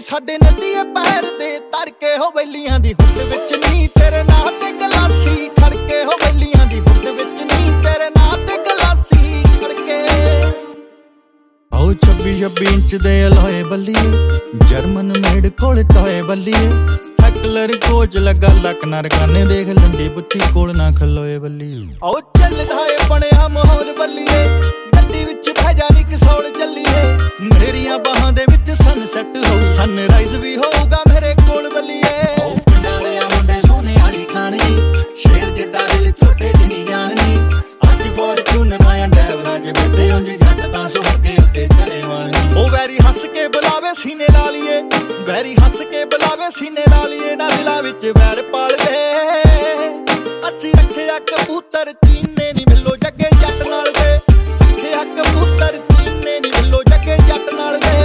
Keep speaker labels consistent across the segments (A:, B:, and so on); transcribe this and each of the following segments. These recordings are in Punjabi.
A: ਸਾਡੇ ਨਦੀਏ ਪੈਰ ਦੇ ਤੜਕੇ ਹੋ ਵੈਲੀਆਂ ਦੀ ਹੁੱਡ ਵਿੱਚ ਨਹੀਂ ਤੇਰੇ ਨਾਂ ਤੇ ਗਲਾਸੀ ਖੜਕੇ ਹੋ ਵੈਲੀਆਂ ਦੀ ਹੁੱਡ ਵਿੱਚ ਨਹੀਂ ਤੇਰੇ ਨਾਂ ਤੇ ਗਲਾਸੀ ਖੜਕੇ ਆਓ 26 ਇੰਚ ਦੇ ਅਲੋਏ ਬੱਲੀਏ ਜਰਮਨ ਮੇਡ ਕੋਲ ਟੋਏ ਬੱਲੀਏ ਹੈਕਲਰ ਕੋਚ ਲੱਗਾ ਲੱਕ ਨਾ ਰਕਾਨੇ ਦੇਖ ਲੰਡੀ ਬੁੱਤੀ ਕੋਲ ਨਾ ਖਲੋਏ ਬੱਲੀਏ ਆਓ ਚੱਲਦਾ ਏ ਬਣਿਆ ਮਾਹੌਲ ਬੱਲੀਏ ਗੱਡੀ ਵਿੱਚ ਬਹਿ ਜਾ ਨੀ ਕਸੌਲ ਚੱਲੀਏ ਮੇਰੀਆਂ ਬਾਹਾਂ ਦੇ ਵਿੱਚ ਸਨਸੈਟ ਹੋ ਸਨਰਾਈਜ਼ ਵੀ ਹੋਊਗਾ ਮੇਰੇ ਕੋਲ ਬੱਲੀਏ ਪਿੰਡਾਂ ਦੇ ਮੁੰਡੇ ਸੋਨੇ ਵਾਲੀ ਖਾਣੀ ਸ਼ੇਰ ਜਿੱਦਾਂ ਦਿਲ ਛੋਟੇ ਦੀ ਨੀ ਜਾਣਨੀ ਅੱਜ ਫੋਰਚੂਨ ਮਾਇਆ ਡਰਾਈਵਰਾਂ ਦੇ ਬੈਠੇ ਹੁੰਦੀ ਜੱਟ ਤਾਂ ਸੁੱਕੇ ਉੱਤੇ ਚੜੇ ਵਾਲੀ ਉਹ ਵੈਰੀ ਹੱਸ ਕੇ ਬੁਲਾਵੇ ਸੀਨੇ ਲਾ ਲਈਏ ਵੈਰੀ ਹੱਸ ਕੇ ਬੁਲਾਵੇ ਸੀਨੇ ਲਾ ਲਈਏ ਨਾ ਦਿਲਾਂ ਵਿੱਚ ਵੈਰ ਪਾਲਦੇ ਅਸੀਂ ਰੱਖਿਆ ਕਬੂਤਰ ਚੀਨੇ ਨੀ ਮਿਲੋ ਜੱਗੇ ਜੱਟ ਨਾਲ ਦੇ ਰੱਖਿਆ ਕਬੂਤਰ ਚੀਨੇ ਨੀ ਮਿਲੋ ਜੱਗੇ ਜੱਟ ਨਾਲ ਦੇ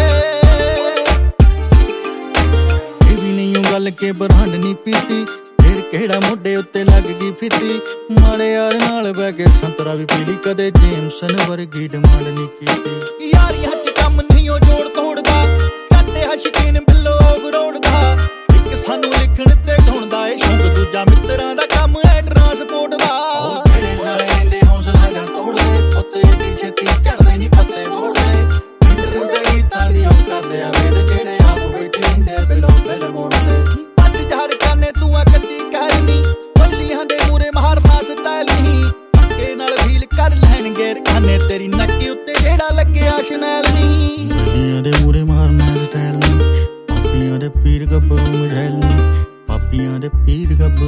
A: ਇਹ ਵੀ ਨਹੀਂ ਉਹ ਗੱਲ ਕੇ ਬਰਹੰਡ ਨੀ ਪੀਤੀ ਫਿਰ ਕਿਹੜਾ ਮੋਢੇ ਉੱਤੇ ਲੱਗ ਗਈ ਫਿੱਤੀ ਮਾੜੇ ਯਾਰ ਨਾਲ ਬਹਿ ਕੇ ਸੰਤਰਾ ਵੀ ਪੀਲੀ ਕਦੇ ਜੇਮਸਨ ਵਰਗੀ ਡਿਮਾਂਡ ਨੀ ਕੀਤੀ ਯਾਰੀਆਂ ਚ ਕੰਮ ਨਹੀਂ ਉਹ ਜੋੜ ਤੋੜਦਾ ਝਾਟੇ ਸ਼ਕੀਨ ਬਿੱਲੋ ਓਵਰੋਡ ਦਾ ਇੱਕ ਸਾਨੂੰ ਲਿਖਣ ਤੇ ਢੁੰਦਾ ਏ ਸ਼ੌਂਕ ਦੂਜਾ ਮਿੱਤਰਾਂ ਦਾ ਕੰਮ ਹੈ ਟਰਾਂਸਪੋਰਟ ਦਾ ਜਿਹੜੇ ਸਾਲੇ ਲੈਂਦੇ ਹੌਸਲਾ ਜਾਂ ਤੋੜਦੇ ਪੱਤੇ ਏਡੀ ਛੇਤੀ ਝੜਦੇ ਨੀ ਪੱਤੇ ਮੋੜਦੇ ਇੰਟਰਵਿਊ ਦੇ ਗੀਤਾਂ ਦੀ ਉਹ ਕਰਦੇ ਆ ਵੇਦ ਜਿਹੜੇ ਆਪ ਬੈਠੇ ਹੁੰਦੇ ਬਿੱਲੋ ਬਿੱਲ ਮੋੜਦੇ ਪੱਜ ਜਹਰ ਕਾਨੇ ਤੂੰ ਆ ਕੱਚੀ ਕਹਿ ਨੀ ਬੱਲੀਆਂ ਦੇ ਮੂਰੇ ਮਾਰਨਾ ਸਟਾਈਲ ਨਹੀਂ ਧੱਕੇ ਨਾਲ ਫੀਲ ਕਰ ਲੈਣਗੇ ਰਖਾਨੇ ਤੇਰੀ ਨੱਕ ਉੱਤੇ ਜਿਹੜਾ ਲੱਗਿਆ ਸ਼ਨੈਲ ਨਹੀਂ ਬੱਲੀਆਂ ਦੇ ਮੂਰੇ ਮਾਰਨਾ ਸਟਾਈਲ ਨਹੀਂ ਪਾਪੀਆਂ ਦੇ ਪੀਰ ਗੱਭਰੂ ਮਝੈਲ ਨਹੀਂ ਪਾਪੀਆਂ ਦੇ ਪੀਰ ਗੱਭਰੂ